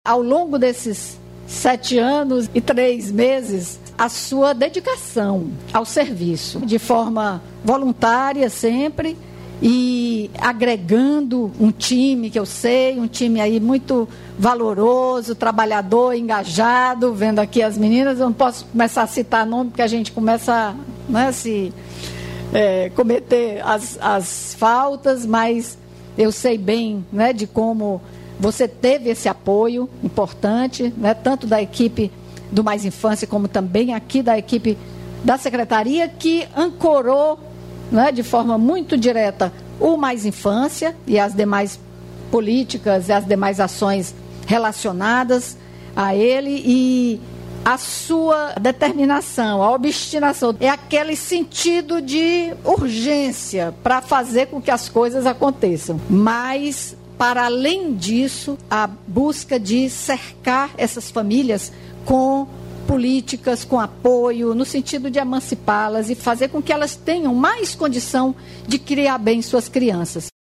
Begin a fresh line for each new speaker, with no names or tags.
Ao longo desses 7 anos e 3 meses, a sua dedicação ao serviço, de forma voluntária sempre, e agregando um time que eu sei, um time aí muito valoroso, trabalhador, engajado, vendo aqui as meninas, eu não posso começar a citar nome, porque a gente começa a cometer as faltas, mas eu sei bem, de como você teve esse apoio importante, tanto da equipe do Mais Infância, como também aqui da equipe da Secretaria, que ancorou de forma muito direta o Mais Infância e as demais políticas e as demais ações relacionadas a ele, e a sua determinação, a obstinação, é aquele sentido de urgência para fazer com que as coisas aconteçam. Mas, para além disso, a busca de cercar essas famílias com políticas, com apoio, no sentido de emancipá-las e fazer com que elas tenham mais condição de criar bem suas crianças.